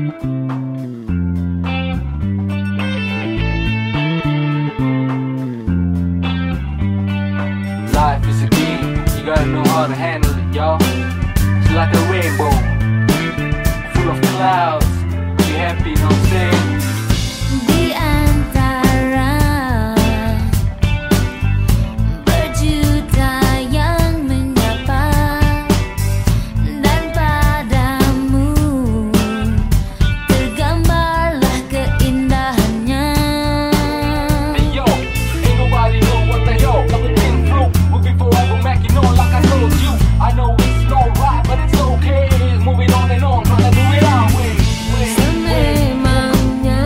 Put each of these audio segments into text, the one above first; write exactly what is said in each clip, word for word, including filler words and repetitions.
Life is a game, you gotta know how to handle it, y'all. It's like a rainbow, full of clouds. Be happy, you know what I'm saying? Di antara berjuta yang menyapa, dan padamu tergambarlah keindahannya. Hey yo, ain't nobody know what the hell everything flew. We'll be forever making on like I told you. I know it's not right, but it's okay. It's moving on and on, trying to do it our way. Sememangnya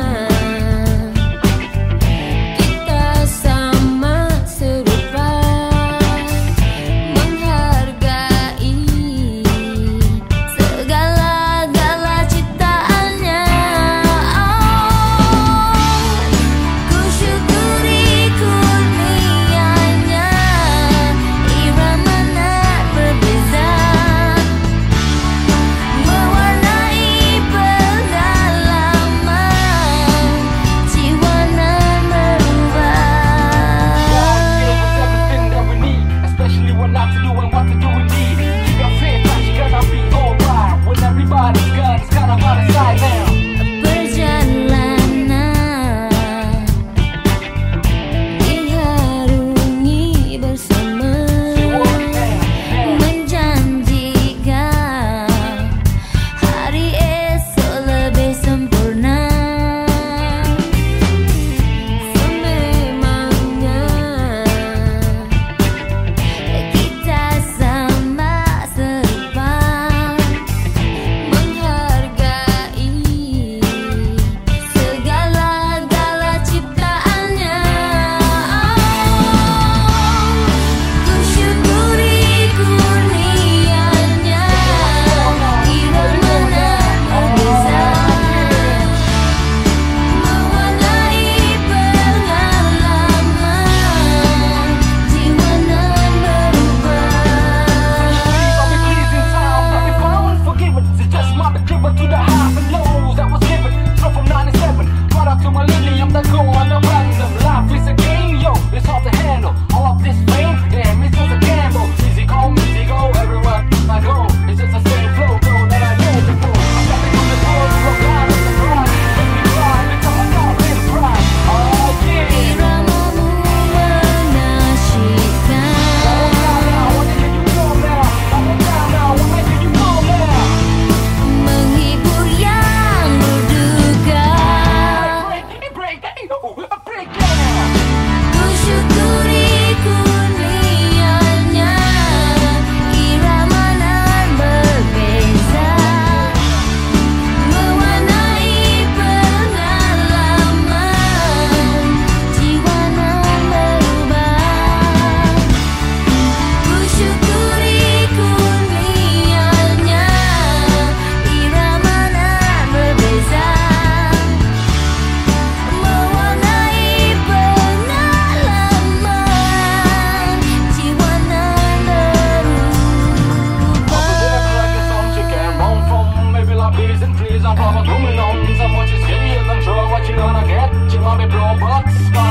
kita sama serupa, menghargai segala-gala ciptaannya. Oh, ku syukuri kurnianya, iramanya berbeza, mewarnai pengalaman, jiwa nan berubah. God gives us everything that we need, especially what not to do and what to do indeed. Keep your faith, that you gonna be alright. When everybody's gone, it's kind of out of sight now. Perjalanan diharungi bersama, menjanjikan hari esok lebih sempurna. Sememangnya kita sama serupa, menghargai segala-gala ciptaannya. Ku syukuri kurnianya, iramanya berbeza, mewarnai pengalaman, jiwa nan berubah. I'll be pleasing sounds, I'll be found and forgiven. It's just my given to the highs and lows that was given. Straight from ninety-seven, right up to my lily, I'm the go on the random. Life is a game, yo, it's hard to handle. All of this fame, damn, it's just a gamble. Easy come, easy go, everywhere I go. It's just the same flow, though, that I know before. I'm stepping on the road, rock out of the ride. Make me cry, become a dog in pride. Oh yeah. Iramamu menasyikan, menghibur yang berduka. Ku syukuri kurnianya, irama nan berbeza, mewarnai pengalaman, jiwa nan berubah. Ku syukuri kurnianya, irama nan berbeza, mewarnai pengalaman, jiwa nan berubah. Maybe like bees and fleas, I'm probably moving on. So much is heavier than sure what you're gonna get. You might be blown, but